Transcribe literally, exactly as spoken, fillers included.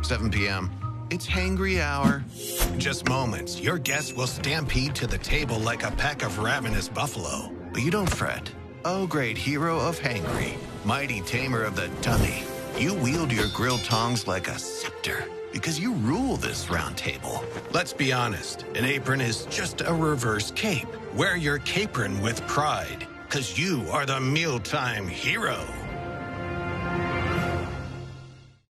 seven p m It's hangry hour. Just moments. Your guests will stampede to the table like a pack of ravenous buffalo. But you don't fret. Oh, great hero of hangry, mighty tamer of the tummy. You wield your grilled tongs like a scepter because you rule this round table. Let's be honest. An apron is just a reverse cape. Wear your capron with pride because you are the mealtime hero.